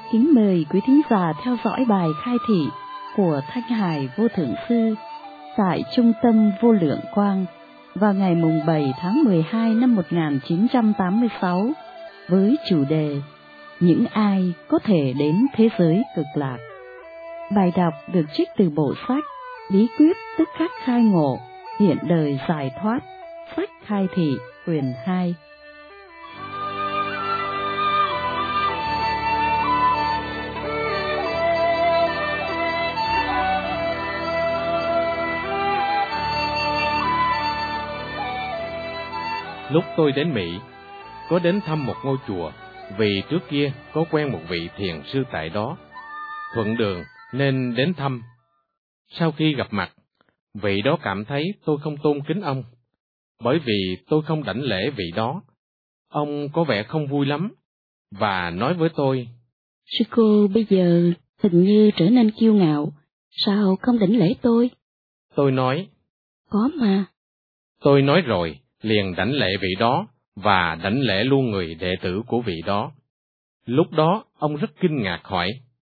Kính mời quý thính giả theo dõi bài khai thị của Thanh Hải Vô Thượng Sư tại Trung tâm Vô Lượng Quang vào ngày 7 tháng 12 năm 1986 với chủ đề Những ai có thể đến thế giới cực lạc. Bài đọc được trích từ bộ sách Bí quyết tức khắc khai ngộ, hiện đời giải thoát, sách khai thị quyển 2. Lúc tôi đến Mỹ, có đến thăm một ngôi chùa, vì trước kia có quen một vị thiền sư tại đó. Thuận đường nên đến thăm. Sau khi gặp mặt, vị đó cảm thấy tôi không tôn kính ông, bởi vì tôi không đảnh lễ vị đó. Ông có vẻ không vui lắm, và nói với tôi: Sư cô bây giờ hình như trở nên kiêu ngạo, sao không đảnh lễ tôi? Tôi nói: Có mà. Tôi nói rồi, liền đảnh lễ vị đó, và đảnh lễ luôn người đệ tử của vị đó. Lúc đó, ông rất kinh ngạc hỏi: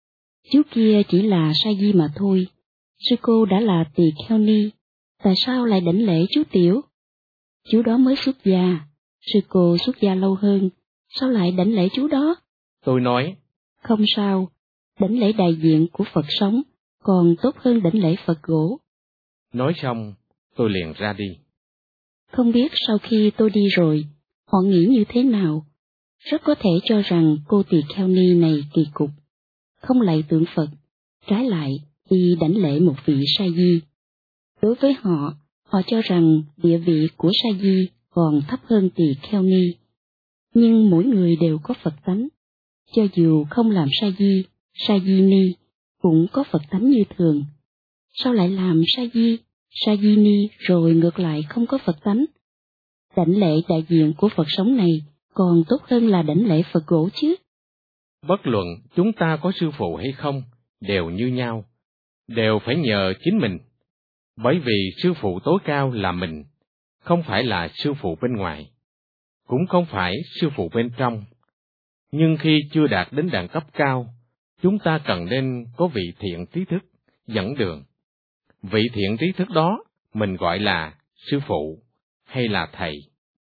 Chú kia chỉ là sa di mà thôi, sư cô đã là tỳ kheo ni, tại sao lại đảnh lễ chú tiểu? Chú đó mới xuất gia, sư cô xuất gia lâu hơn, sao lại đảnh lễ chú đó? Tôi nói: Không sao, đảnh lễ đại diện của Phật sống, còn tốt hơn đảnh lễ Phật gỗ. Nói xong, tôi liền ra đi. Không biết sau khi tôi đi rồi, họ nghĩ như thế nào? Rất có thể cho rằng cô tỳ kheo ni này kỳ cục, không lạy tượng Phật, trái lại đi đảnh lễ một vị sa di. Đối với họ, họ cho rằng địa vị của sa di còn thấp hơn tỳ kheo ni. Nhưng mỗi người đều có Phật tánh, cho dù không làm sa di ni cũng có Phật tánh như thường. Sao lại làm sa di ni rồi ngược lại không có Phật tánh? Đảnh lễ đại diện của Phật sống này còn tốt hơn là đảnh lễ Phật gỗ chứ. Bất luận chúng ta có sư phụ hay không, đều như nhau, đều phải nhờ chính mình, bởi vì sư phụ tối cao là mình, không phải là sư phụ bên ngoài, cũng không phải sư phụ bên trong. Nhưng khi chưa đạt đến đẳng cấp cao, chúng ta cần nên có vị thiện trí thức dẫn đường. Vị thiện trí thức đó mình gọi là sư phụ hay là thầy.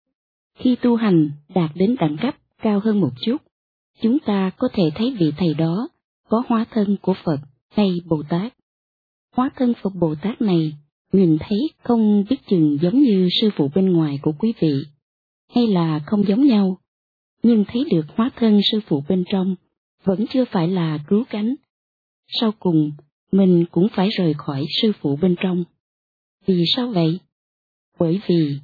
Khi tu hành đạt đến đẳng cấp cao hơn một chút, chúng ta có thể thấy vị thầy đó có hóa thân của Phật hay Bồ Tát. Hóa thân Phật Bồ Tát này nhìn thấy không biết chừng giống như sư phụ bên ngoài của quý vị, hay là không giống nhau, nhưng thấy được hóa thân sư phụ bên trong vẫn chưa phải là cứu cánh. Sau cùng, mình cũng phải rời khỏi sư phụ bên trong. Vì sao vậy? Bởi vì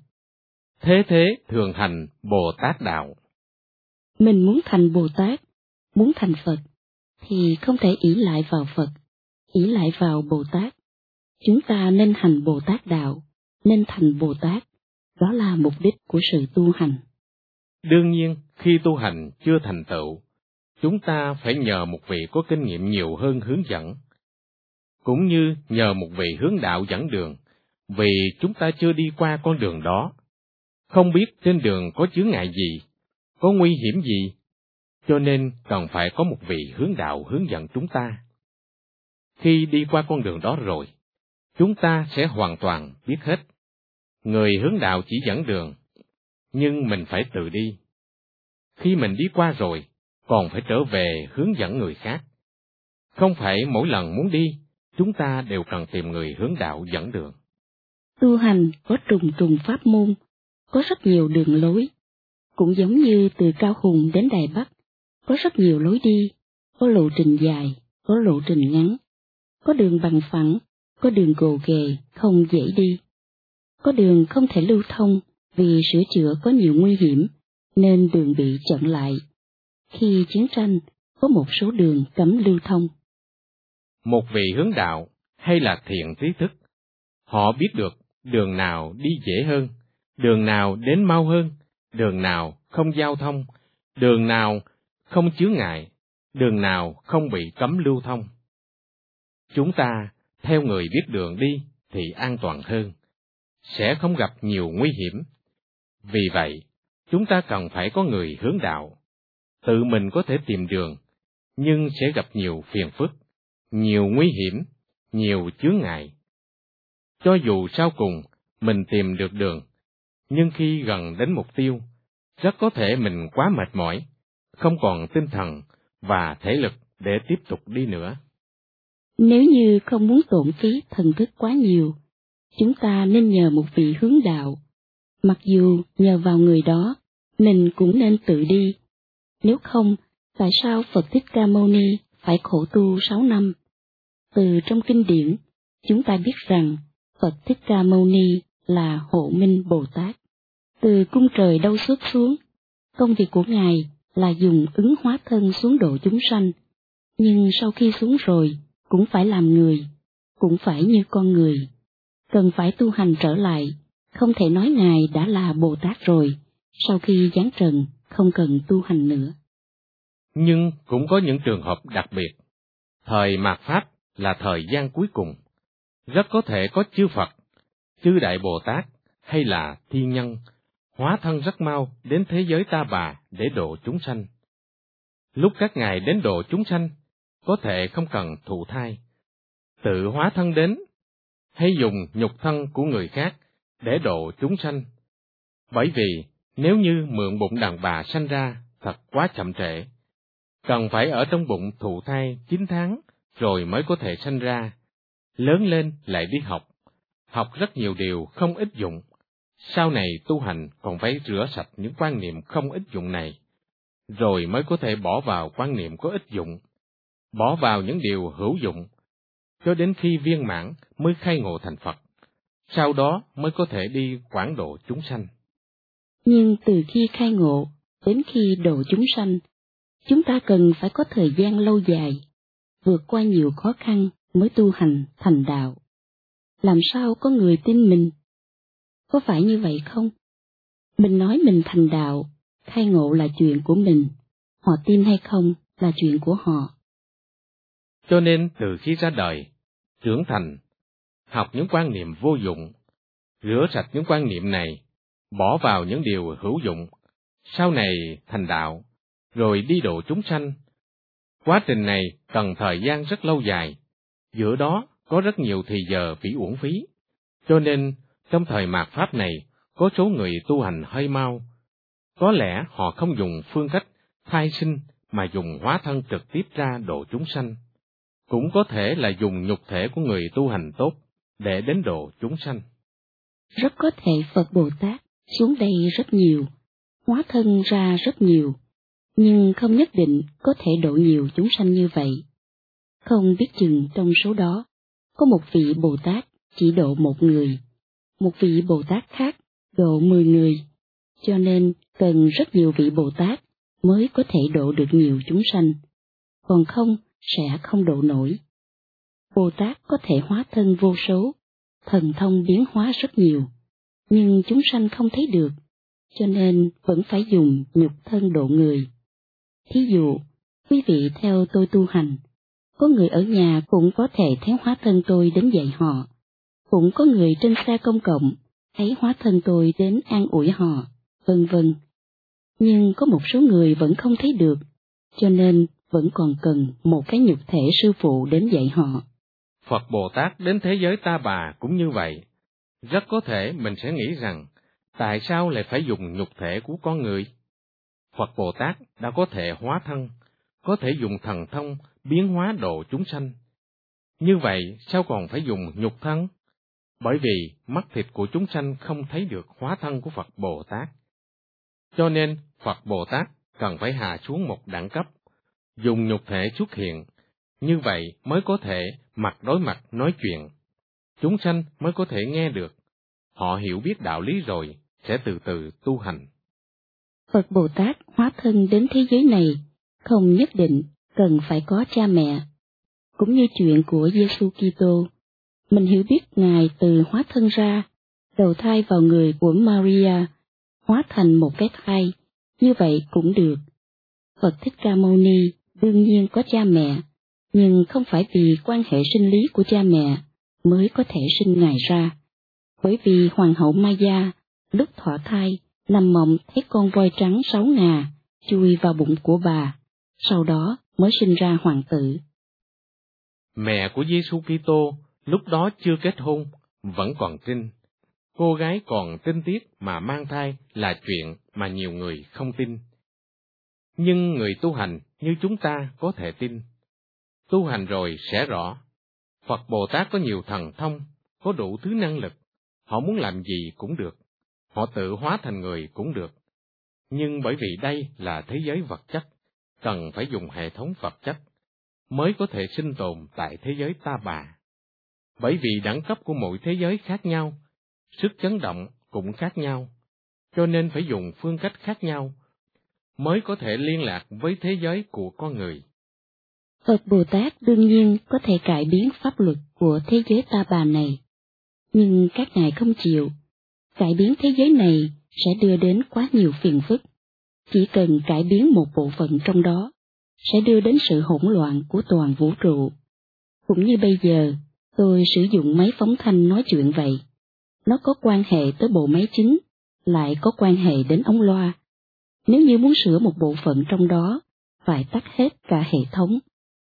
Thế thường thành Bồ Tát đạo. mình muốn thành Bồ Tát, muốn thành Phật, thì không thể ỷ lại vào Phật, ỷ lại vào Bồ Tát. Chúng ta nên hành Bồ Tát đạo, nên thành Bồ Tát, đó là mục đích của sự tu hành. Đương nhiên, khi tu hành chưa thành tựu, chúng ta phải nhờ một vị có kinh nghiệm nhiều hơn hướng dẫn, cũng như nhờ một vị hướng đạo dẫn đường, vì chúng ta chưa đi qua con đường đó, không biết trên đường có chướng ngại gì, có nguy hiểm gì, cho nên cần phải có một vị hướng đạo hướng dẫn chúng ta. Khi đi qua con đường đó rồi, chúng ta sẽ hoàn toàn biết hết. Người hướng đạo chỉ dẫn đường, nhưng mình phải tự đi. Khi mình đi qua rồi, còn phải trở về hướng dẫn người khác. Không phải mỗi lần muốn đi, chúng ta đều cần tìm người hướng đạo dẫn đường. Tu hành có trùng trùng pháp môn, có rất nhiều đường lối. Cũng giống như từ Cao Hùng đến Đài Bắc, có rất nhiều lối đi, có lộ trình dài, có lộ trình ngắn, có đường bằng phẳng, có đường gồ ghề, không dễ đi. Có đường không thể lưu thông vì sửa chữa có nhiều nguy hiểm, nên đường bị chặn lại. Khi chiến tranh, có một số đường cấm lưu thông. Một vị hướng đạo hay là thiện trí thức, họ biết được đường nào đi dễ hơn, đường nào đến mau hơn, đường nào không giao thông, đường nào không chướng ngại, đường nào không bị cấm lưu thông. Chúng ta theo người biết đường đi thì an toàn hơn, sẽ không gặp nhiều nguy hiểm. Vì vậy, chúng ta cần phải có người hướng đạo. Tự mình có thể tìm đường, nhưng sẽ gặp nhiều phiền phức, nhiều nguy hiểm, nhiều chướng ngại. Cho dù sau cùng mình tìm được đường, nhưng khi gần đến mục tiêu, rất có thể mình quá mệt mỏi, không còn tinh thần và thể lực để tiếp tục đi nữa. Nếu như không muốn tổn phí thần thức quá nhiều, chúng ta nên nhờ một vị hướng đạo. Mặc dù nhờ vào người đó, mình cũng nên tự đi. Nếu không, tại sao Phật Thích Ca Mâu Ni phải khổ tu 6 năm? Từ trong kinh điển, chúng ta biết rằng Phật Thích Ca Mâu Ni là Hộ Minh Bồ Tát. Từ cung trời đâu xuất xuống, công việc của Ngài là dùng ứng hóa thân xuống độ chúng sanh. Nhưng sau khi xuống rồi, cũng phải làm người, cũng phải như con người. Cần phải tu hành trở lại, không thể nói Ngài đã là Bồ Tát rồi, sau khi giáng trần không cần tu hành nữa. Nhưng cũng có những trường hợp đặc biệt. Thời mạt Pháp là thời gian cuối cùng. Rất có thể có chư Phật, chư Đại Bồ Tát hay là thiên nhân, hóa thân rất mau đến thế giới Ta Bà để độ chúng sanh. Lúc các ngài đến độ chúng sanh, có thể không cần thụ thai, tự hóa thân đến, hay dùng nhục thân của người khác để độ chúng sanh. Bởi vì nếu như mượn bụng đàn bà sanh ra thật quá chậm trễ, cần phải ở trong bụng thụ thai 9 tháng rồi mới có thể sanh ra, lớn lên lại đi học rất nhiều điều không ích dụng. Sau này tu hành còn phải rửa sạch những quan niệm không ích dụng này, rồi mới có thể bỏ vào quan niệm có ích dụng, bỏ vào những điều hữu dụng, cho đến khi viên mãn mới khai ngộ thành Phật, sau đó mới có thể đi quảng độ chúng sanh. Nhưng từ khi khai ngộ đến khi độ chúng sanh, chúng ta cần phải có thời gian lâu dài, vượt qua nhiều khó khăn mới tu hành thành đạo. Làm sao có người tin mình? Có phải như vậy không? Mình nói mình thành đạo, khai ngộ là chuyện của mình, họ tin hay không là chuyện của họ. Cho nên từ khi ra đời, trưởng thành, học những quan niệm vô dụng, rửa sạch những quan niệm này, bỏ vào những điều hữu dụng, sau này thành đạo, rồi đi độ chúng sanh. Quá trình này cần thời gian rất lâu dài, giữa đó có rất nhiều thì giờ bị uổng phí. Cho nên, trong thời mạt Pháp này, có số người tu hành hơi mau. Có lẽ họ không dùng phương cách thai sinh mà dùng hóa thân trực tiếp ra độ chúng sanh. Cũng có thể là dùng nhục thể của người tu hành tốt để đến độ chúng sanh. Rất có thể Phật Bồ Tát xuống đây rất nhiều, hóa thân ra rất nhiều, nhưng không nhất định có thể độ nhiều chúng sanh như vậy. Không biết chừng trong số đó, có một vị Bồ Tát chỉ độ một người, một vị Bồ Tát khác độ 10 người, cho nên cần rất nhiều vị Bồ Tát mới có thể độ được nhiều chúng sanh, còn không sẽ không độ nổi. Bồ Tát có thể hóa thân vô số, thần thông biến hóa rất nhiều, nhưng chúng sanh không thấy được, cho nên vẫn phải dùng nhục thân độ người. Thí dụ, quý vị theo tôi tu hành, có người ở nhà cũng có thể thấy hóa thân tôi đến dạy họ, cũng có người trên xe công cộng thấy hóa thân tôi đến an ủi họ, vân vân. Nhưng có một số người vẫn không thấy được, cho nên vẫn còn cần một cái nhục thể sư phụ đến dạy họ. Phật Bồ Tát đến thế giới Ta Bà cũng như vậy. Rất có thể mình sẽ nghĩ rằng, tại sao lại phải dùng nhục thể của con người? Phật Bồ Tát đã có thể hóa thân, có thể dùng thần thông biến hóa độ chúng sanh. Như vậy sao còn phải dùng nhục thân? Bởi vì mắt thịt của chúng sanh không thấy được hóa thân của Phật Bồ Tát. Cho nên Phật Bồ Tát cần phải hạ xuống một đẳng cấp, dùng nhục thể xuất hiện, như vậy mới có thể mặt đối mặt nói chuyện. Chúng sanh mới có thể nghe được. Họ hiểu biết đạo lý rồi, sẽ từ từ tu hành. Phật Bồ Tát hóa thân đến thế giới này, không nhất định cần phải có cha mẹ. Cũng như chuyện của Giêsu Kitô, mình hiểu biết Ngài từ hóa thân ra, đầu thai vào người của Maria, hóa thành một cái thai, như vậy cũng được. Phật Thích Ca Mâu Ni đương nhiên có cha mẹ, nhưng không phải vì quan hệ sinh lý của cha mẹ mới có thể sinh Ngài ra. Bởi vì Hoàng hậu Maya lúc thọ thai nằm mộng thấy con voi trắng 6 ngà chui vào bụng của bà, sau đó mới sinh ra hoàng tử. Mẹ của Giêsu Kitô lúc đó chưa kết hôn, vẫn còn trinh. Cô gái còn trinh tiết mà mang thai là chuyện mà nhiều người không tin. Nhưng người tu hành như chúng ta có thể tin. Tu hành rồi sẽ rõ. Phật Bồ Tát có nhiều thần thông, có đủ thứ năng lực. Họ muốn làm gì cũng được. Họ tự hóa thành người cũng được. Nhưng bởi vì đây là thế giới vật chất, cần phải dùng hệ thống vật chất, mới có thể sinh tồn tại thế giới ta bà. Bởi vì đẳng cấp của mỗi thế giới khác nhau, sức chấn động cũng khác nhau, cho nên phải dùng phương cách khác nhau, mới có thể liên lạc với thế giới của con người. Phật Bồ Tát đương nhiên có thể cải biến pháp luật của thế giới ta bà này, nhưng các ngài không chịu. Cải biến thế giới này sẽ đưa đến quá nhiều phiền phức. Chỉ cần cải biến một bộ phận trong đó, sẽ đưa đến sự hỗn loạn của toàn vũ trụ. Cũng như bây giờ, tôi sử dụng máy phóng thanh nói chuyện vậy. Nó có quan hệ tới bộ máy chính, lại có quan hệ đến ống loa. Nếu như muốn sửa một bộ phận trong đó, phải tắt hết cả hệ thống.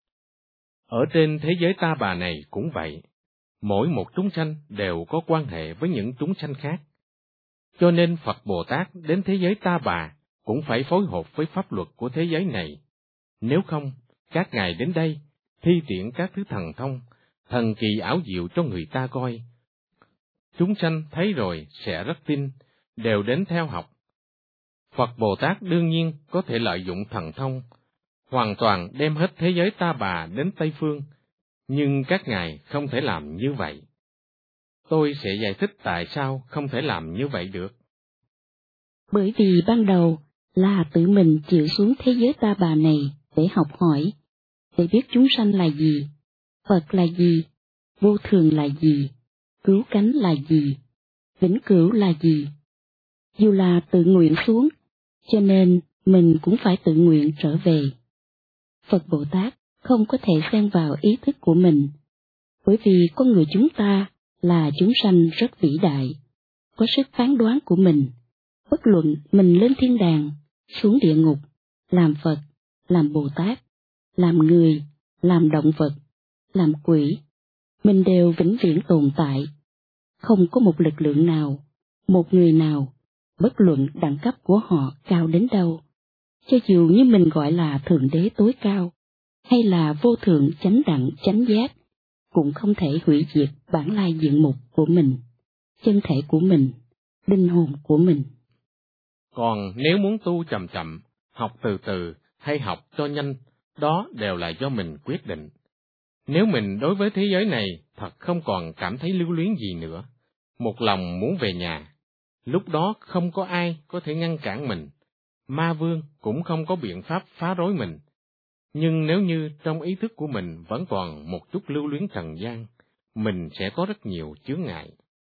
Ở trên thế giới ta bà này cũng vậy. Mỗi một chúng sanh đều có quan hệ với những chúng sanh khác. Cho nên Phật Bồ Tát đến thế giới ta bà cũng phải phối hợp với pháp luật của thế giới này. Nếu không, các ngài đến đây, thi triển các thứ thần thông, thần kỳ ảo diệu cho người ta coi. Chúng sanh thấy rồi sẽ rất tin, đều đến theo học. Phật Bồ Tát đương nhiên có thể lợi dụng thần thông, hoàn toàn đem hết thế giới ta bà đến Tây Phương, nhưng các ngài không thể làm như vậy. Tôi sẽ giải thích tại sao không thể làm như vậy được. Bởi vì ban đầu là tự mình chịu xuống thế giới ta bà này để học hỏi, để biết chúng sanh là gì, Phật là gì, vô thường là gì, cứu cánh là gì, vĩnh cửu là gì. Dù là tự nguyện xuống, cho nên mình cũng phải tự nguyện trở về. Phật Bồ Tát không có thể xen vào ý thức của mình, bởi vì con người chúng ta là chúng sanh rất vĩ đại, có sức phán đoán của mình. Bất luận mình lên thiên đàng, xuống địa ngục, làm Phật, làm Bồ Tát, làm người, làm động vật, làm quỷ, mình đều vĩnh viễn tồn tại. Không có một lực lượng nào, một người nào, bất luận đẳng cấp của họ cao đến đâu, cho dù như mình gọi là Thượng Đế tối cao, hay là vô thượng chánh đẳng chánh giác, cũng không thể hủy diệt bản lai diện mục của mình, chân thể của mình, linh hồn của mình. Còn nếu muốn tu chậm chậm, học từ từ hay học cho nhanh, đó đều là do mình quyết định. Nếu mình đối với thế giới này thật không còn cảm thấy lưu luyến gì nữa, một lòng muốn về nhà, lúc đó không có ai có thể ngăn cản mình, ma vương cũng không có biện pháp phá rối mình. Nhưng nếu như trong ý thức của mình vẫn còn một chút lưu luyến trần gian, mình sẽ có rất nhiều chướng ngại.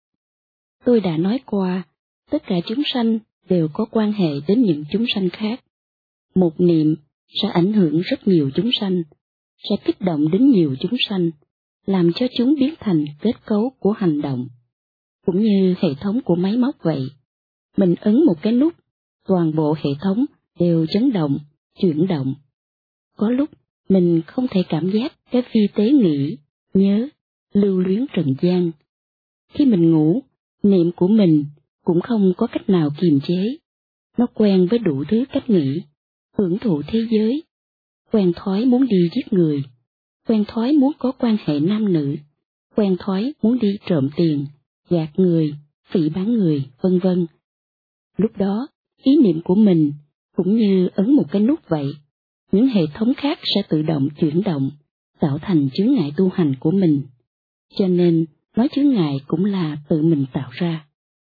Tôi đã nói qua, tất cả chúng sanh đều có quan hệ đến những chúng sanh khác. Một niệm sẽ ảnh hưởng rất nhiều chúng sanh, sẽ kích động đến nhiều chúng sanh, làm cho chúng biến thành kết cấu của hành động. Cũng như hệ thống của máy móc vậy, mình ấn một cái nút, toàn bộ hệ thống đều chấn động, chuyển động. Có lúc mình không thể cảm giác cái vi tế nghĩ, nhớ, lưu luyến trần gian. Khi mình ngủ, niệm của mình cũng không có cách nào kiềm chế. Nó quen với đủ thứ cách nghĩ, hưởng thụ thế giới, quen thói muốn đi giết người, quen thói muốn có quan hệ nam nữ, quen thói muốn đi trộm tiền, gạt người, phỉ báng người, vân vân. Lúc đó, ý niệm của mình cũng như ấn một cái nút vậy, những hệ thống khác sẽ tự động chuyển động, tạo thành chướng ngại tu hành của mình. Cho nên, nói chướng ngại cũng là tự mình tạo ra.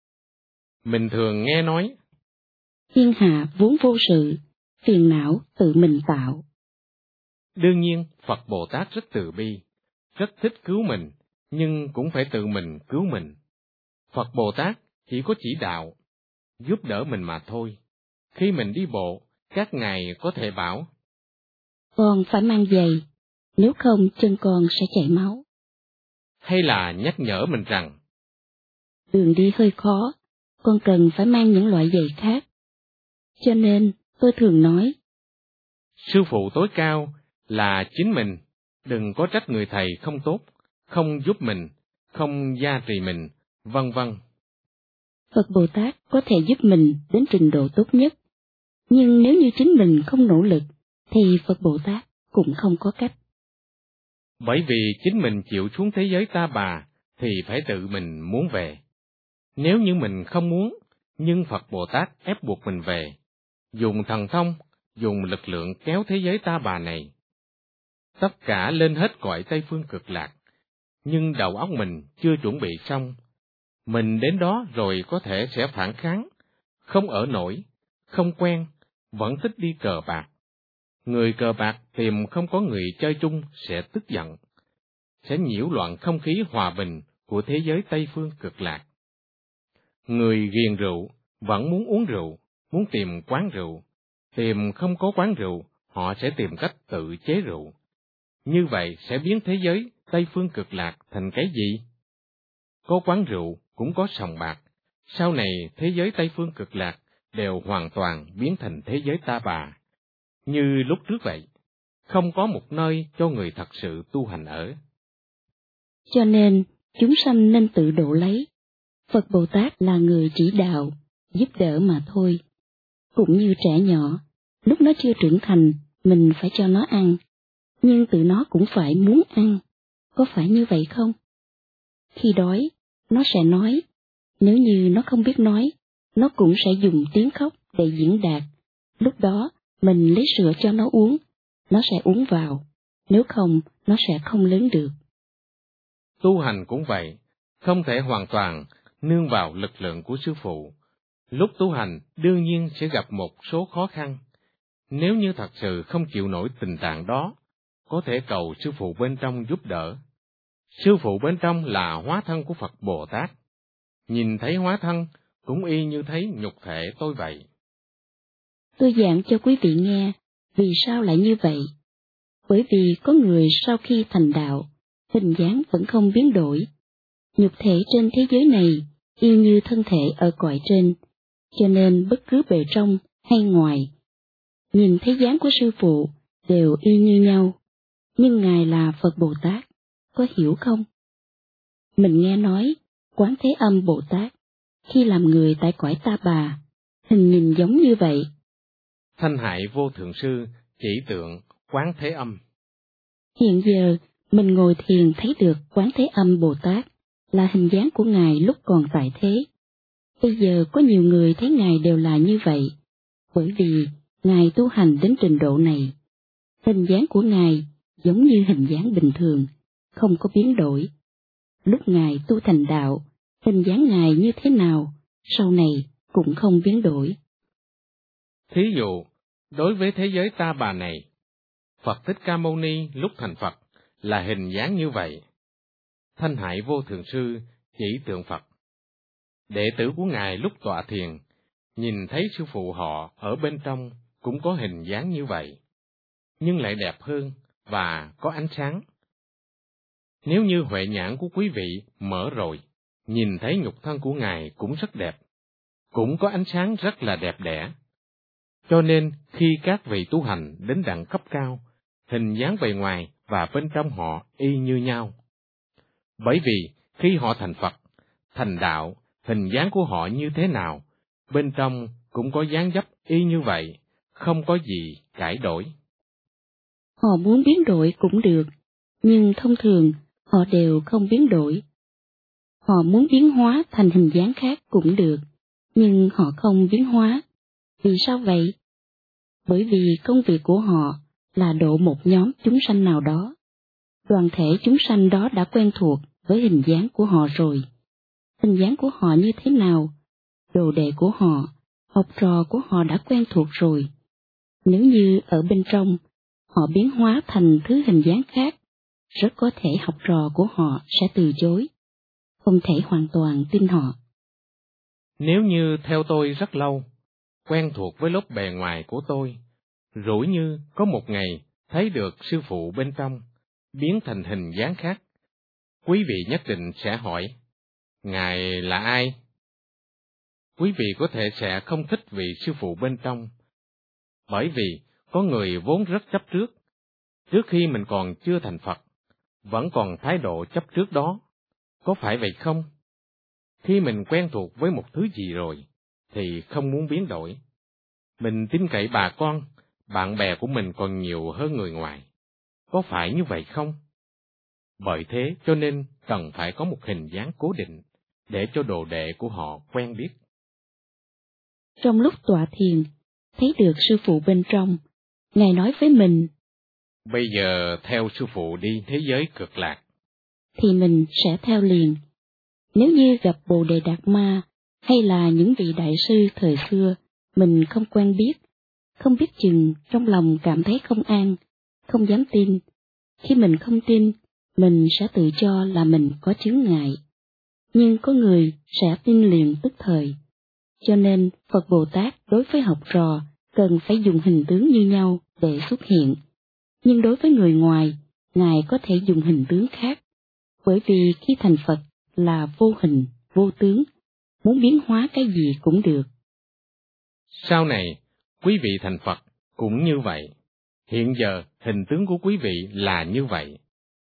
Mình thường nghe nói, thiên hạ vốn vô sự, phiền não tự mình tạo. Đương nhiên, Phật Bồ Tát rất từ bi, rất thích cứu mình, nhưng cũng phải tự mình cứu mình. Phật Bồ Tát chỉ có chỉ đạo, giúp đỡ mình mà thôi. Khi mình đi bộ, các ngài có thể bảo, con phải mang giày, nếu không chân con sẽ chảy máu. Hay là nhắc nhở mình rằng, đường đi hơi khó, con cần phải mang những loại giày khác. Cho nên, tôi thường nói, sư phụ tối cao là chính mình, đừng có trách người thầy không tốt, không giúp mình, không gia trì mình, vân vân. Phật Bồ Tát có thể giúp mình đến trình độ tốt nhất, nhưng nếu như chính mình không nỗ lực, thì Phật Bồ Tát cũng không có cách. Bởi vì chính mình chịu xuống thế giới ta bà, thì phải tự mình muốn về. Nếu như mình không muốn, nhưng Phật Bồ Tát ép buộc mình về, dùng thần thông, dùng lực lượng kéo thế giới ta bà này. Tất cả lên hết cõi Tây Phương Cực Lạc, nhưng đầu óc mình chưa chuẩn bị xong. Mình đến đó rồi có thể sẽ phản kháng, không ở nổi, không quen, vẫn thích đi cờ bạc. Người cờ bạc tìm không có người chơi chung sẽ tức giận, sẽ nhiễu loạn không khí hòa bình của thế giới Tây Phương Cực Lạc. Người ghiền rượu vẫn muốn uống rượu, muốn tìm quán rượu, tìm không có quán rượu, họ sẽ tìm cách tự chế rượu. Như vậy sẽ biến thế giới Tây Phương Cực Lạc thành cái gì? Có quán rượu cũng có sòng bạc, sau này thế giới Tây Phương Cực Lạc đều hoàn toàn biến thành thế giới ta bà. Như lúc trước vậy, không có một nơi cho người thật sự tu hành ở. Cho nên, chúng sanh nên tự độ lấy. Phật Bồ Tát là người chỉ đạo, giúp đỡ mà thôi. Cũng như trẻ nhỏ, lúc nó chưa trưởng thành, mình phải cho nó ăn, nhưng tự nó cũng phải muốn ăn. Có phải như vậy không? Khi đói, nó sẽ nói. Nếu như nó không biết nói, nó cũng sẽ dùng tiếng khóc để diễn đạt. Lúc đó, mình lấy sữa cho nó uống, nó sẽ uống vào. Nếu không, nó sẽ không lớn được. Tu hành cũng vậy, không thể hoàn toàn nương vào lực lượng của sư phụ. Lúc tu hành đương nhiên sẽ gặp một số khó khăn. Nếu như thật sự không chịu nổi tình trạng đó, có thể cầu sư phụ bên trong giúp đỡ. Sư phụ bên trong là hóa thân của Phật Bồ Tát. Nhìn thấy hóa thân cũng y như thấy nhục thể tôi vậy. Tôi giảng cho quý vị nghe, vì sao lại như vậy? Bởi vì có người sau khi thành đạo, hình dáng vẫn không biến đổi. Nhục thể trên thế giới này y như thân thể ở cõi trên, cho nên bất cứ bề trong hay ngoài, nhìn thấy dáng của sư phụ đều y như nhau. Nhưng Ngài là Phật Bồ Tát, có hiểu không? Mình nghe nói, Quán Thế Âm Bồ Tát, khi làm người tại cõi ta bà, hình nhìn giống như vậy. Thanh Hải Vô Thượng Sư chỉ tượng Quán Thế Âm. Hiện giờ, mình ngồi thiền thấy được Quán Thế Âm Bồ Tát là hình dáng của Ngài lúc còn tại thế. Bây giờ có nhiều người thấy Ngài đều là như vậy, bởi vì Ngài tu hành đến trình độ này. Hình dáng của Ngài giống như hình dáng bình thường, không có biến đổi. Lúc Ngài tu thành đạo, hình dáng Ngài như thế nào, sau này cũng không biến đổi. Thí dụ, đối với thế giới ta bà này, Phật Thích Ca Mâu Ni lúc thành Phật là hình dáng như vậy. Thanh Hải Vô Thượng Sư chỉ tượng Phật. Đệ tử của Ngài lúc tọa thiền, nhìn thấy sư phụ họ ở bên trong cũng có hình dáng như vậy, nhưng lại đẹp hơn và có ánh sáng. Nếu như huệ nhãn của quý vị mở rồi, nhìn thấy nhục thân của Ngài cũng rất đẹp, cũng có ánh sáng rất là đẹp đẽ. Cho nên khi các vị tu hành đến đẳng cấp cao, hình dáng bề ngoài và bên trong họ y như nhau. Bởi vì khi họ thành Phật, thành đạo, hình dáng của họ như thế nào, bên trong cũng có dáng dấp y như vậy, không có gì cải đổi. Họ muốn biến đổi cũng được, nhưng thông thường họ đều không biến đổi. Họ muốn biến hóa thành hình dáng khác cũng được, nhưng họ không biến hóa. Vì sao vậy? Bởi vì công việc của họ là độ một nhóm chúng sanh nào đó. Đoàn thể chúng sanh đó đã quen thuộc với hình dáng của họ rồi. Hình dáng của họ như thế nào? Đồ đệ của họ, học trò của họ đã quen thuộc rồi. Nếu như ở bên trong, họ biến hóa thành thứ hình dáng khác, rất có thể học trò của họ sẽ từ chối. Không thể hoàn toàn tin họ. Nếu như theo tôi rất lâu, quen thuộc với lớp bề ngoài của tôi, rủi như có một ngày thấy được sư phụ bên trong, biến thành hình dáng khác, quý vị nhất định sẽ hỏi, Ngài là ai? Quý vị có thể sẽ không thích vị sư phụ bên trong, bởi vì có người vốn rất chấp trước, trước khi mình còn chưa thành Phật, vẫn còn thái độ chấp trước đó. Có phải vậy không? Khi mình quen thuộc với một thứ gì rồi, thì không muốn biến đổi. Mình tin cậy bà con, bạn bè của mình còn nhiều hơn người ngoài. Có phải như vậy không? Bởi thế cho nên cần phải có một hình dáng cố định, để cho đồ đệ của họ quen biết. Trong lúc tọa thiền, thấy được sư phụ bên trong, Ngài nói với mình: Bây giờ theo sư phụ đi thế giới cực lạc. Thì mình sẽ theo liền. Nếu như gặp Bồ Đề Đạt Ma hay là những vị đại sư thời xưa, mình không quen biết, không biết chừng trong lòng cảm thấy không an, không dám tin. Khi mình không tin, mình sẽ tự cho là mình có chướng ngại. Nhưng có người sẽ tin liền tức thời. Cho nên Phật Bồ Tát đối với học trò cần phải dùng hình tướng như nhau để xuất hiện. Nhưng đối với người ngoài, Ngài có thể dùng hình tướng khác. Bởi vì khi thành Phật là vô hình, vô tướng, muốn biến hóa cái gì cũng được. Sau này, quý vị thành Phật cũng như vậy. Hiện giờ, hình tướng của quý vị là như vậy.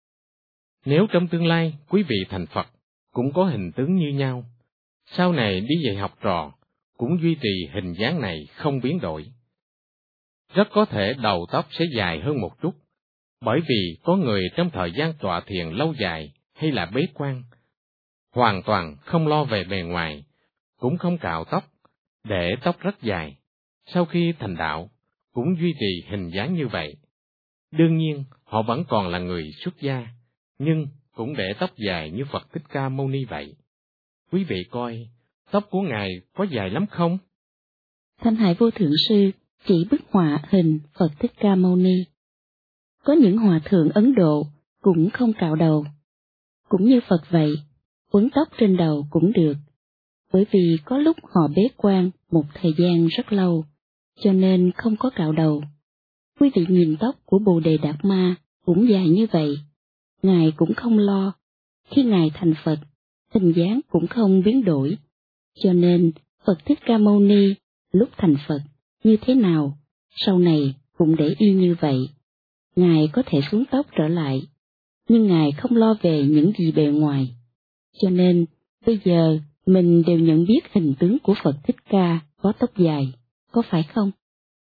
Nếu trong tương lai quý vị thành Phật cũng có hình tướng như nhau, sau này đi dạy học trò cũng duy trì hình dáng này không biến đổi. Rất có thể đầu tóc sẽ dài hơn một chút, bởi vì có người trong thời gian tọa thiền lâu dài hay là bế quan, hoàn toàn không lo về bề ngoài, cũng không cạo tóc, để tóc rất dài. Sau khi thành đạo, cũng duy trì hình dáng như vậy. Đương nhiên, họ vẫn còn là người xuất gia, nhưng cũng để tóc dài như Phật Thích Ca Mâu Ni vậy. Quý vị coi, tóc của Ngài có dài lắm không? Thanh Hải Vô Thượng Sư chỉ bức họa hình Phật Thích Ca Mâu Ni. Có những hòa thượng Ấn Độ cũng không cạo đầu. Cũng như Phật vậy, uốn tóc trên đầu cũng được. Bởi vì có lúc họ bế quan một thời gian rất lâu, cho nên không có cạo đầu. Quý vị nhìn tóc của Bồ Đề Đạt Ma cũng dài như vậy. Ngài cũng không lo. Khi Ngài thành Phật, hình dáng cũng không biến đổi. Cho nên Phật Thích Ca Mâu Ni lúc thành Phật như thế nào, sau này cũng để y như vậy. Ngài có thể xuống tóc trở lại, nhưng Ngài không lo về những gì bề ngoài. Cho nên bây giờ mình đều nhận biết hình tướng của Phật Thích Ca có tóc dài, có phải không?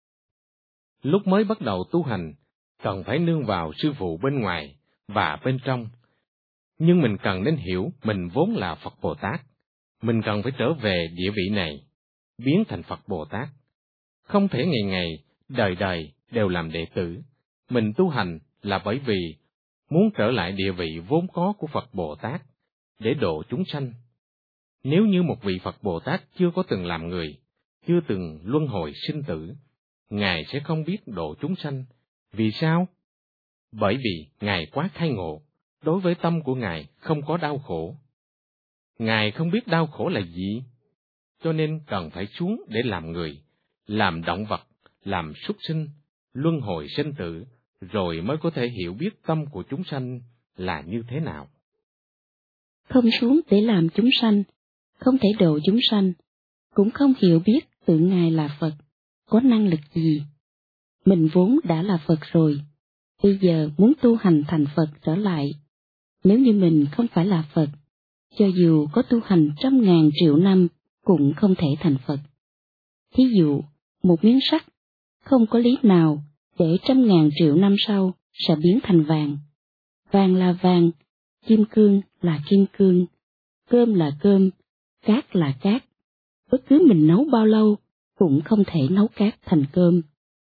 Lúc mới bắt đầu tu hành, cần phải nương vào sư phụ bên ngoài và bên trong. Nhưng mình cần nên hiểu mình vốn là Phật Bồ Tát. Mình cần phải trở về địa vị này, biến thành Phật Bồ Tát. Không thể ngày ngày, đời đời đều làm đệ tử. Mình tu hành là bởi vì muốn trở lại địa vị vốn có của Phật Bồ Tát, để độ chúng sanh. Nếu như một vị Phật Bồ Tát chưa có từng làm người, chưa từng luân hồi sinh tử, Ngài sẽ không biết độ chúng sanh. Vì sao? Bởi vì Ngài quá khai ngộ, đối với tâm của Ngài không có đau khổ. Ngài không biết đau khổ là gì, cho nên cần phải xuống để làm người, làm động vật, làm súc sinh, luân hồi sinh tử, rồi mới có thể hiểu biết tâm của chúng sanh là như thế nào. Không xuống để làm chúng sanh, không thể độ chúng sanh, cũng không hiểu biết tự Ngài là Phật, có năng lực gì. Mình vốn đã là Phật rồi, bây giờ muốn tu hành thành Phật trở lại. Nếu như mình không phải là Phật, cho dù có tu hành 100.000 triệu năm cũng không thể thành Phật. Thí dụ, một miếng sắt, không có lý nào để 100.000 triệu năm sau sẽ biến thành vàng. Vàng là vàng, kim cương là kim cương, cơm là cơm, cát là cát. Bất cứ mình nấu bao lâu cũng không thể nấu cát thành cơm.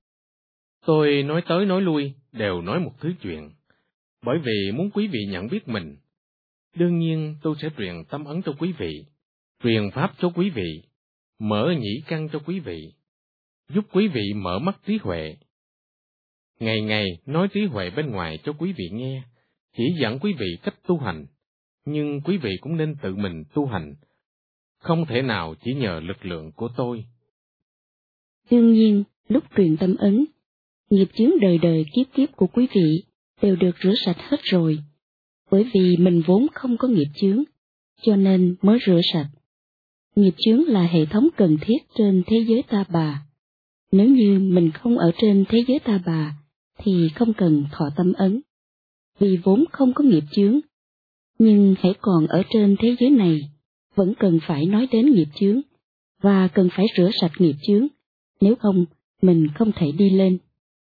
Tôi nói tới nói lui đều nói một thứ chuyện, bởi vì muốn quý vị nhận biết mình. Đương nhiên tôi sẽ truyền tâm ấn cho quý vị, truyền pháp cho quý vị, mở nhĩ căn cho quý vị, giúp quý vị mở mắt trí huệ. Ngày ngày nói trí huệ bên ngoài cho quý vị nghe, chỉ dẫn quý vị cách tu hành, nhưng quý vị cũng nên tự mình tu hành, không thể nào chỉ nhờ lực lượng của tôi. Đương nhiên, lúc truyền tâm ấn, nghiệp chướng đời đời kiếp kiếp của quý vị đều được rửa sạch hết rồi. Bởi vì mình vốn không có nghiệp chướng, cho nên mới rửa sạch. Nghiệp chướng là hệ thống cần thiết trên thế giới ta bà. Nếu như mình không ở trên thế giới ta bà, thì không cần thọ tâm ấn, vì vốn không có nghiệp chướng. Nhưng hãy còn ở trên thế giới này, vẫn cần phải nói đến nghiệp chướng, và cần phải rửa sạch nghiệp chướng, nếu không, mình không thể đi lên.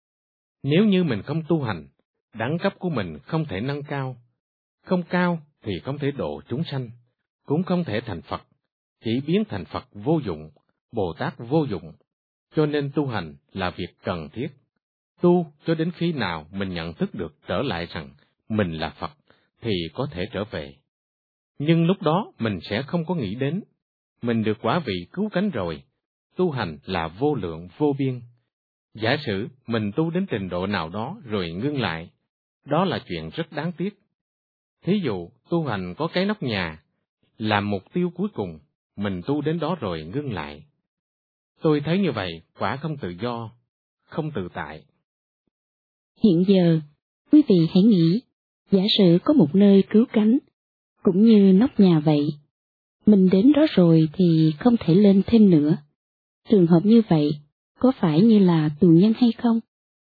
Nếu như mình không tu hành, đẳng cấp của mình không thể nâng cao. Không cao thì không thể độ chúng sanh, cũng không thể thành Phật, chỉ biến thành Phật vô dụng, Bồ Tát vô dụng. Cho nên tu hành là việc cần thiết. Tu cho đến khi nào mình nhận thức được trở lại rằng mình là Phật, thì có thể trở về. Nhưng lúc đó mình sẽ không có nghĩ đến, mình được quả vị cứu cánh rồi, tu hành là vô lượng vô biên. Giả sử mình tu đến trình độ nào đó rồi ngưng lại, đó là chuyện rất đáng tiếc. Thí dụ, tu hành có cái nóc nhà, làm mục tiêu cuối cùng, mình tu đến đó rồi ngưng lại. Tôi thấy như vậy, quả không tự do, không tự tại. Hiện giờ, quý vị hãy nghĩ, giả sử có một nơi cứu cánh, cũng như nóc nhà vậy. Mình đến đó rồi thì không thể lên thêm nữa. Trường hợp như vậy, có phải như là tù nhân hay không?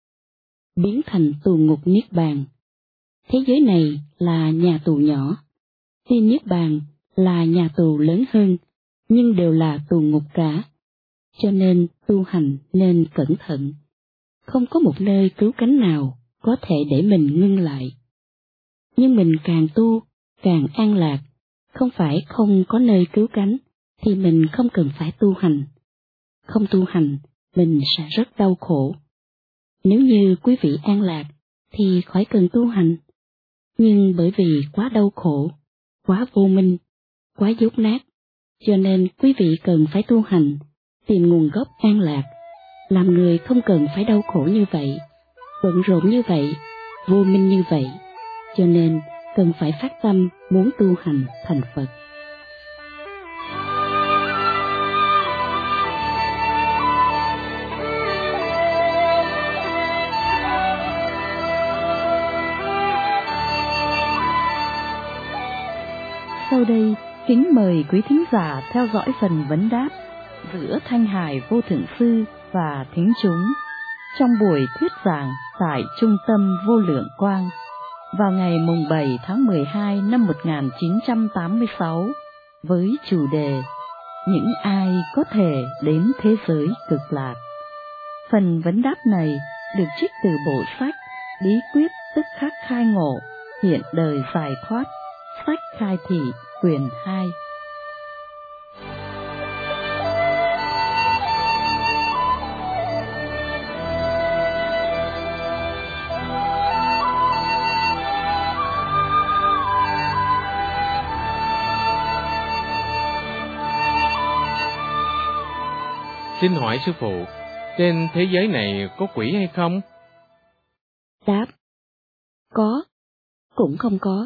Biến thành tù ngục niết bàn. Thế giới này là nhà tù nhỏ, tuy niết bàn là nhà tù lớn hơn, nhưng đều là tù ngục cả. Cho nên tu hành nên cẩn thận. Không có một nơi cứu cánh nào có thể để mình ngưng lại. Nhưng mình càng tu, càng an lạc, không phải không có nơi cứu cánh, thì mình không cần phải tu hành. Không tu hành, mình sẽ rất đau khổ. Nếu như quý vị an lạc, thì khỏi cần tu hành. Nhưng bởi vì quá đau khổ, quá vô minh, quá dốt nát, cho nên quý vị cần phải tu hành, tìm nguồn gốc an lạc. Làm người không cần phải đau khổ như vậy, bận rộn như vậy, vô minh như vậy, cho nên cần phải phát tâm muốn tu hành thành Phật. Sau đây, kính mời quý thính giả theo dõi phần vấn đáp giữa Thanh Hải Vô Thượng Sư và thính chúng trong buổi thuyết giảng tại Trung tâm Vô Lượng Quang vào ngày mùng 7 tháng 12 năm 1986 với chủ đề Những ai có thể đến thế giới cực lạc. Phần vấn đáp này được trích từ bộ sách Bí quyết tức khắc khai ngộ, hiện đời giải thoát, sách khai thị quyển 2. Xin hỏi sư phụ, trên thế giới này có quỷ hay không? Đáp: có, cũng không có.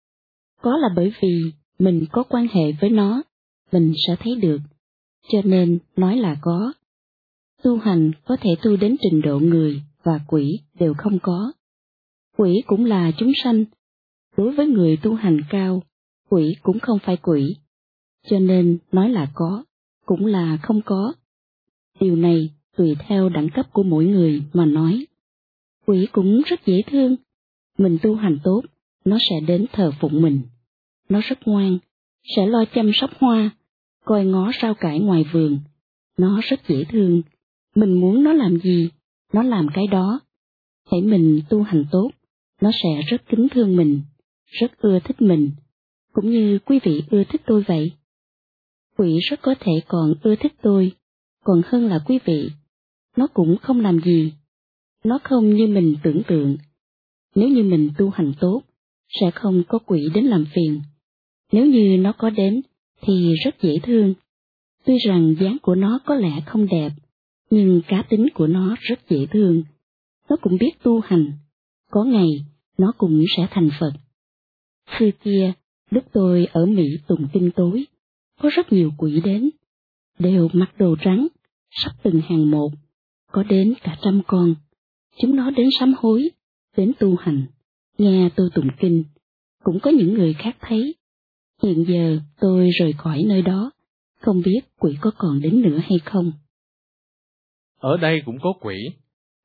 Có là bởi vì mình có quan hệ với nó, mình sẽ thấy được, cho nên nói là có. Tu hành có thể tu đến trình độ người và quỷ đều không có. Quỷ cũng là chúng sanh. Đối với người tu hành cao, quỷ cũng không phải quỷ. Cho nên nói là có, cũng là không có. Điều này tùy theo đẳng cấp của mỗi người mà nói. Quỷ cũng rất dễ thương. Mình tu hành tốt, nó sẽ đến thờ phụng mình. Nó rất ngoan, sẽ lo chăm sóc hoa, coi ngó rau cải ngoài vườn. Nó rất dễ thương. Mình muốn nó làm gì, nó làm cái đó. Hãy mình tu hành tốt, nó sẽ rất kính thương mình, rất ưa thích mình, cũng như quý vị ưa thích tôi vậy. Quỷ rất có thể còn ưa thích tôi, còn hơn là quý vị. Nó cũng không làm gì. Nó không như mình tưởng tượng. Nếu như mình tu hành tốt, sẽ không có quỷ đến làm phiền. Nếu như nó có đến, thì rất dễ thương. Tuy rằng dáng của nó có lẽ không đẹp, nhưng cá tính của nó rất dễ thương. Nó cũng biết tu hành. Có ngày, nó cũng sẽ thành Phật. Xưa kia, lúc tôi ở Mỹ tụng kinh tối, có rất nhiều quỷ đến. Đều mặc đồ trắng, sắp từng hàng một, có đến cả 100 con. Chúng nó đến sám hối, đến tu hành, nghe tôi tụng kinh. Cũng có những người khác thấy. Hiện giờ tôi rời khỏi nơi đó, không biết quỷ có còn đến nữa hay không. Ở đây cũng có quỷ.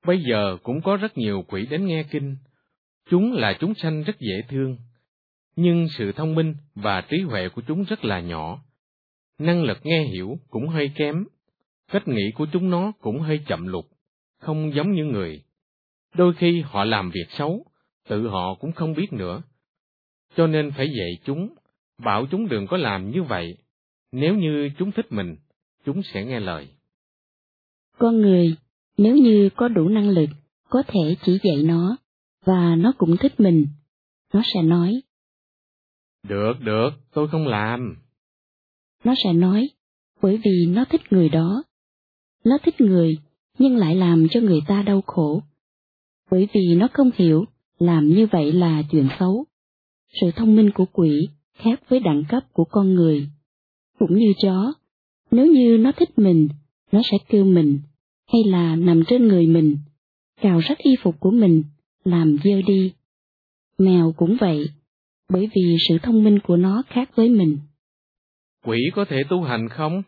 Bây giờ cũng có rất nhiều quỷ đến nghe kinh. Chúng là chúng sanh rất dễ thương, nhưng sự thông minh và trí huệ của chúng rất là nhỏ. Năng lực nghe hiểu cũng hơi kém, cách nghĩ của chúng nó cũng hơi chậm lục, không giống như người. Đôi khi họ làm việc xấu, tự họ cũng không biết nữa. Cho nên phải dạy chúng, bảo chúng đừng có làm như vậy. Nếu như chúng thích mình, chúng sẽ nghe lời. Con người, nếu như có đủ năng lực, có thể chỉ dạy nó, và nó cũng thích mình. Nó sẽ nói, Được, tôi không làm. Nó sẽ nói, bởi vì nó thích người đó. Nó thích người, nhưng lại làm cho người ta đau khổ. Bởi vì nó không hiểu, làm như vậy là chuyện xấu. Sự thông minh của quỷ khác với đẳng cấp của con người. Cũng như chó, nếu như nó thích mình, nó sẽ kêu mình, hay là nằm trên người mình, cào rách y phục của mình, làm dơ đi. Mèo cũng vậy, bởi vì sự thông minh của nó khác với mình. Quỷ có thể tu hành không?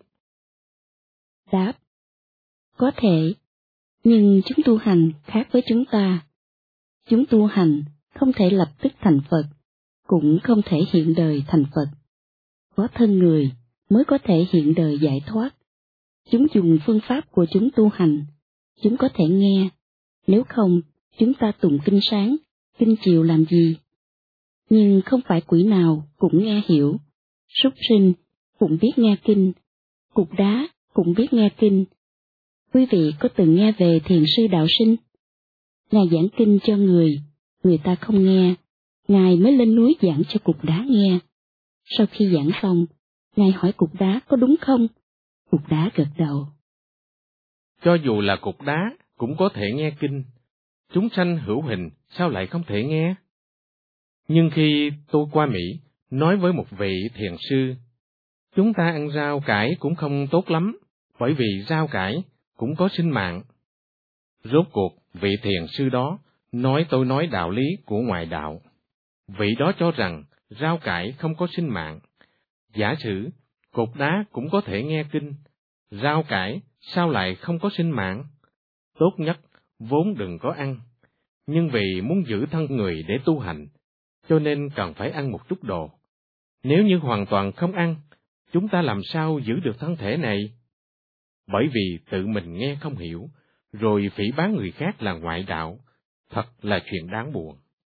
Đáp, có thể, nhưng chúng tu hành khác với chúng ta. Chúng tu hành không thể lập tức thành Phật, cũng không thể hiện đời thành Phật. Có thân người mới có thể hiện đời giải thoát. Chúng dùng phương pháp của chúng tu hành, chúng có thể nghe, nếu không, chúng ta tụng kinh sáng, kinh chiều làm gì? Nhưng không phải quỷ nào cũng nghe hiểu, súc sinh cũng biết nghe kinh, cục đá cũng biết nghe kinh. Quý vị có từng nghe về thiền sư Đạo Sinh? Ngài giảng kinh cho người ta không nghe, Ngài mới lên núi giảng cho cục đá nghe. Sau khi giảng xong, Ngài hỏi cục đá có đúng không? Cục đá gật đầu. Cho dù là cục đá cũng có thể nghe kinh, chúng sanh hữu hình sao lại không thể nghe? Nhưng khi tôi qua Mỹ, nói với một vị thiền sư, chúng ta ăn rau cải cũng không tốt lắm, bởi vì rau cải cũng có sinh mạng. Rốt cuộc, vị thiền sư đó nói tôi nói đạo lý của ngoại đạo. Vị đó cho rằng rau cải không có sinh mạng. Giả sử, cục đá cũng có thể nghe kinh, rau cải sao lại không có sinh mạng? Tốt nhất, vốn đừng có ăn. Nhưng vì muốn giữ thân người để tu hành, cho nên cần phải ăn một chút đồ. Nếu như hoàn toàn không ăn, chúng ta làm sao giữ được thân thể này? Bởi vì tự mình nghe không hiểu, rồi phỉ báng người khác là ngoại đạo, thật là chuyện đáng buồn.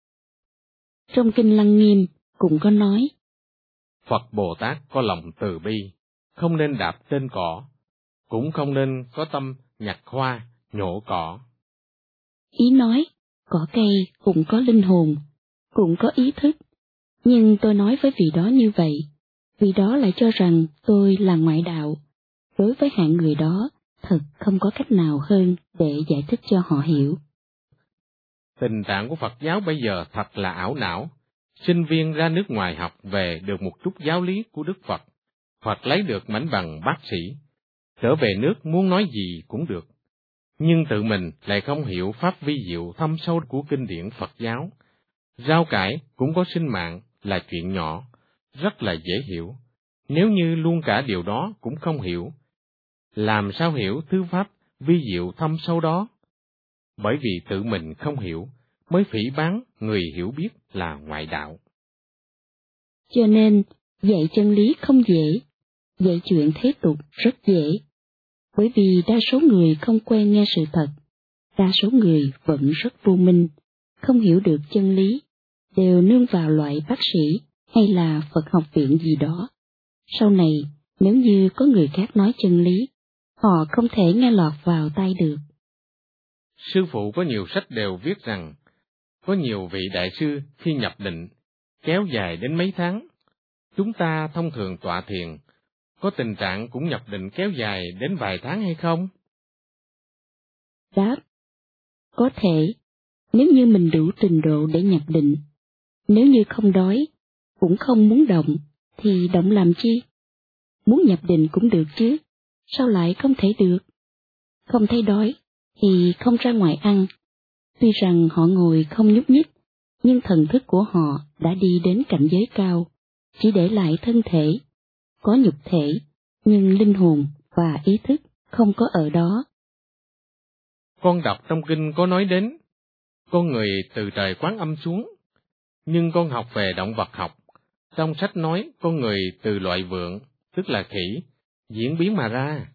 Trong kinh Lăng Nghiêm cũng có nói, Phật Bồ Tát có lòng từ bi, không nên đạp trên cỏ, cũng không nên có tâm nhặt hoa, nhổ cỏ. Ý nói, cỏ cây cũng có linh hồn, cũng có ý thức, nhưng tôi nói với vị đó như vậy, vị đó lại cho rằng tôi là ngoại đạo. Đối với hạng người đó, thật không có cách nào hơn để giải thích cho họ hiểu. Tình trạng của Phật giáo bây giờ thật là ảo não. Sinh viên ra nước ngoài học về được một chút giáo lý của Đức Phật, hoặc lấy được mảnh bằng bác sĩ, trở về nước muốn nói gì cũng được. Nhưng tự mình lại không hiểu pháp vi diệu thâm sâu của kinh điển Phật giáo. Rau cải cũng có sinh mạng là chuyện nhỏ, rất là dễ hiểu. Nếu như luôn cả điều đó cũng không hiểu, làm sao hiểu thứ pháp vi diệu thâm sâu đó? Bởi vì tự mình không hiểu, mới phỉ báng người hiểu biết là ngoại đạo. Cho nên, dạy chân lý không dễ, dạy chuyện thế tục rất dễ. Bởi vì đa số người không quen nghe sự thật, đa số người vẫn rất vô minh, không hiểu được chân lý, đều nương vào loại bác sĩ hay là Phật học viện gì đó. Sau này, nếu như có người khác nói chân lý, họ không thể nghe lọt vào tai được. Sư phụ có nhiều sách đều viết rằng, có nhiều vị đại sư khi nhập định, kéo dài đến mấy tháng. Chúng ta thông thường tọa thiền, có tình trạng cũng nhập định kéo dài đến vài tháng hay không? Đáp, có thể, nếu như mình đủ trình độ để nhập định. Nếu như không đói, cũng không muốn động, thì động làm chi? Muốn nhập định cũng được chứ, sao lại không thể được? Không thấy đói, thì không ra ngoài ăn. Tuy rằng họ ngồi không nhúc nhích, nhưng thần thức của họ đã đi đến cảnh giới cao, chỉ để lại thân thể, có nhục thể, nhưng linh hồn và ý thức không có ở đó. Con đọc trong kinh có nói đến con người từ trời Quán Âm xuống, nhưng con học về động vật học. Trong sách nói con người từ loại vượn, tức là khỉ, diễn biến mà ra.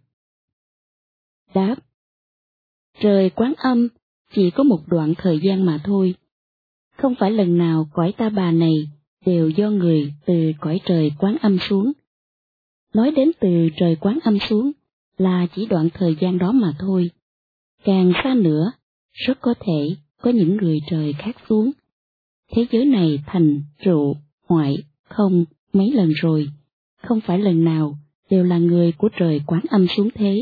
Đáp: trời Quán Âm chỉ có một đoạn thời gian mà thôi. Không phải lần nào cõi Ta Bà này đều do người từ cõi trời Quán Âm xuống. Nói đến từ trời Quán Âm xuống là chỉ đoạn thời gian đó mà thôi. Càng xa nữa, rất có thể có những người trời khác xuống. Thế giới này thành trụ, hoại, không mấy lần rồi, không phải lần nào đều là người của trời Quán Âm xuống thế.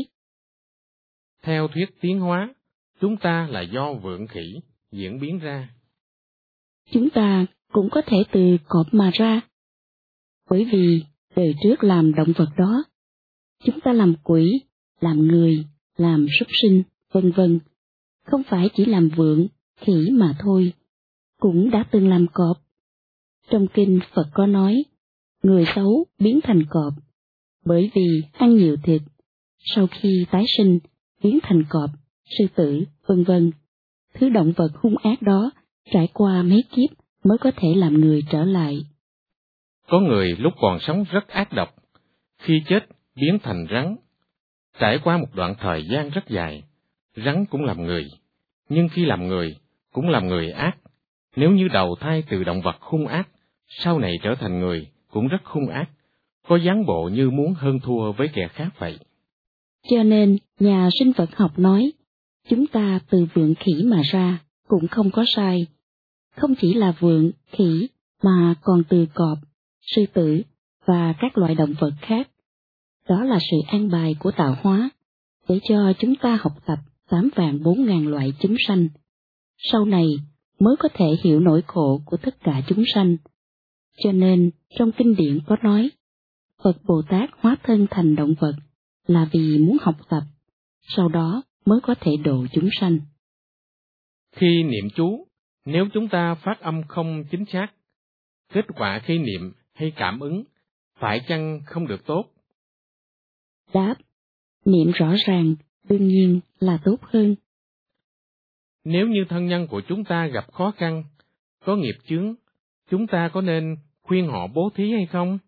Theo thuyết tiến hóa, chúng ta là do vượn khỉ diễn biến ra. Chúng ta cũng có thể từ cọp mà ra. Bởi vì đời trước làm động vật đó, chúng ta làm quỷ, làm người, làm súc sinh, vân vân, không phải chỉ làm vượn, khỉ mà thôi, cũng đã từng làm cọp. Trong kinh Phật có nói, người xấu biến thành cọp, bởi vì ăn nhiều thịt, sau khi tái sinh, biến thành cọp, sư tử, vân vân. Thứ động vật hung ác đó trải qua mấy kiếp mới có thể làm người trở lại. Có người lúc còn sống rất ác độc, khi chết biến thành rắn. Trải qua một đoạn thời gian rất dài, rắn cũng làm người, nhưng khi làm người, cũng làm người ác. Nếu như đầu thai từ động vật hung ác, sau này trở thành người cũng rất hung ác, có dáng bộ như muốn hơn thua với kẻ khác vậy. Cho nên, nhà sinh vật học nói, chúng ta từ vượn khỉ mà ra, cũng không có sai. Không chỉ là vượn, khỉ, mà còn từ cọp, sư tử, và các loại động vật khác. Đó là sự an bài của tạo hóa, để cho chúng ta học tập 8.400.000 loại chúng sanh. Sau này mới có thể hiểu nỗi khổ của tất cả chúng sanh. Cho nên, trong kinh điển có nói, Phật Bồ Tát hóa thân thành động vật là vì muốn học tập, sau đó mới có thể độ chúng sanh. Khi niệm chú, nếu chúng ta phát âm không chính xác, kết quả khi niệm hay cảm ứng, phải chăng không được tốt? Đáp: niệm rõ ràng, đương nhiên là tốt hơn. Nếu như thân nhân của chúng ta gặp khó khăn, có nghiệp chướng, chúng ta có nên khuyên họ bố thí hay không?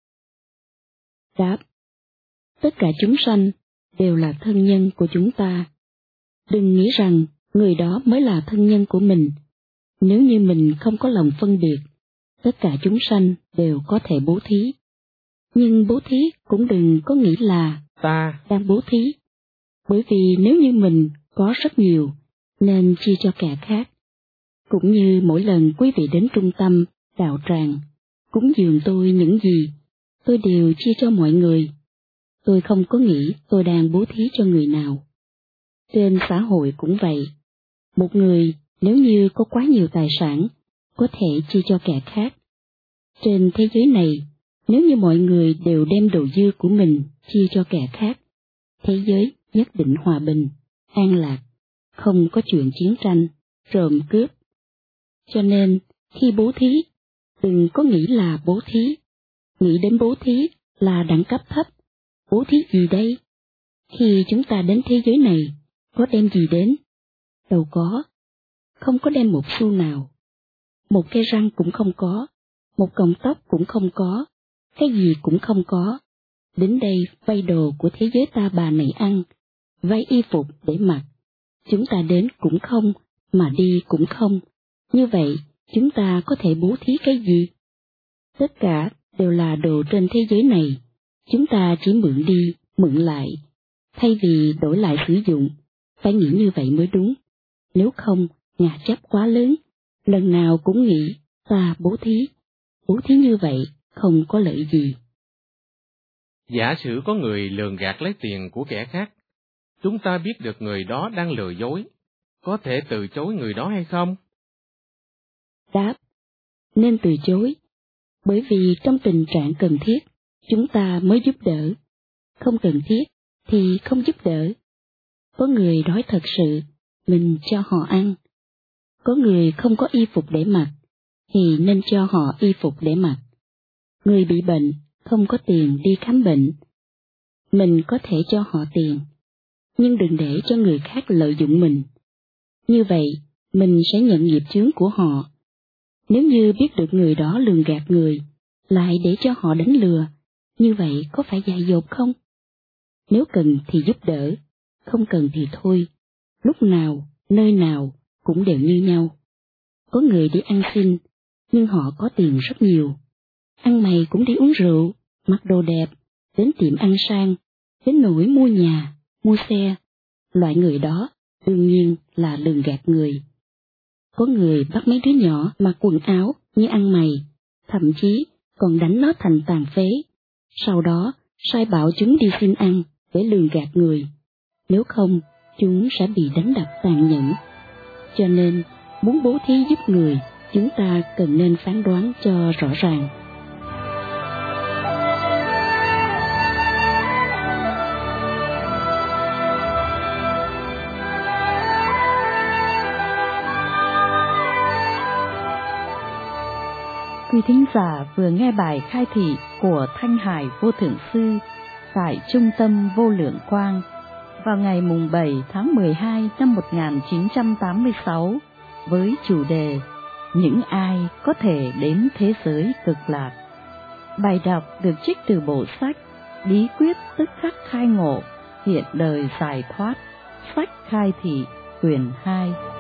Đáp: tất cả chúng sanh đều là thân nhân của chúng ta. Đừng nghĩ rằng người đó mới là thân nhân của mình. Nếu như mình không có lòng phân biệt, tất cả chúng sanh đều có thể bố thí. Nhưng bố thí cũng đừng có nghĩ là ta đang bố thí. Bởi vì nếu như mình có rất nhiều, nên chia cho kẻ khác. Cũng như mỗi lần quý vị đến trung tâm, đạo tràng, cúng dường tôi những gì, tôi đều chia cho mọi người. Tôi không có nghĩ tôi đang bố thí cho người nào. Trên xã hội cũng vậy. Một người nếu như có quá nhiều tài sản, có thể chia cho kẻ khác. Trên thế giới này, nếu như mọi người đều đem đồ dư của mình chia cho kẻ khác, thế giới nhất định hòa bình, an lạc, không có chuyện chiến tranh, trộm cướp. Cho nên, khi bố thí, đừng có nghĩ là bố thí. Nghĩ đến bố thí là đẳng cấp thấp. Bố thí gì đây? Khi chúng ta đến thế giới này, có đem gì đến? Đâu có. Không có đem một xu nào. Một cây răng cũng không có. Một cọng tóc cũng không có. Cái gì cũng không có. Đến đây vay đồ của thế giới Ta Bà này ăn, vay y phục để mặc. Chúng ta đến cũng không, mà đi cũng không. Như vậy, chúng ta có thể bố thí cái gì? Tất cả đều là đồ trên thế giới này. Chúng ta chỉ mượn đi, mượn lại. Thay vì đổi lại sử dụng, phải nghĩ như vậy mới đúng. Nếu không, ngã chấp quá lớn, lần nào cũng nghĩ ta bố thí. Bố thí như vậy không có lợi gì. Giả sử có người lường gạt lấy tiền của kẻ khác, chúng ta biết được người đó đang lừa dối, có thể từ chối người đó hay không? Đáp: nên từ chối, bởi vì trong tình trạng cần thiết, chúng ta mới giúp đỡ. Không cần thiết thì không giúp đỡ. Có người đói thật sự, mình cho họ ăn. Có người không có y phục để mặc, thì nên cho họ y phục để mặc. Người bị bệnh, không có tiền đi khám bệnh, mình có thể cho họ tiền. nhưng đừng để cho người khác lợi dụng mình. Như vậy, mình sẽ nhận nghiệp chướng của họ. Nếu như biết được người đó lường gạt người, lại để cho họ đánh lừa, như vậy có phải dại dột không? Nếu cần thì giúp đỡ, không cần thì thôi, lúc nào, nơi nào cũng đều như nhau. Có người đi ăn xin, nhưng họ có tiền rất nhiều. Ăn mày cũng đi uống rượu, mặc đồ đẹp, đến tiệm ăn sang, đến nỗi mua nhà, mua xe. Loại người đó đương nhiên là lường gạt người. Có người bắt mấy đứa nhỏ mặc quần áo như ăn mày, thậm chí còn đánh nó thành tàn phế. Sau đó sai bảo chúng đi xin ăn để lường gạt người. Nếu không, chúng sẽ bị đánh đập tàn nhẫn. Cho nên, muốn bố thí giúp người, chúng ta cần nên phán đoán cho rõ ràng. Quý thính giả vừa nghe bài khai thị của Thanh Hải Vô Thượng Sư tại Trung tâm Vô Lượng Quang vào ngày mùng 7 tháng 12 năm 1986 với chủ đề Những ai có thể đến thế giới cực lạc. Bài đọc được trích từ bộ sách Bí quyết tức khắc khai ngộ, hiện đời giải thoát, sách khai thị quyển 2.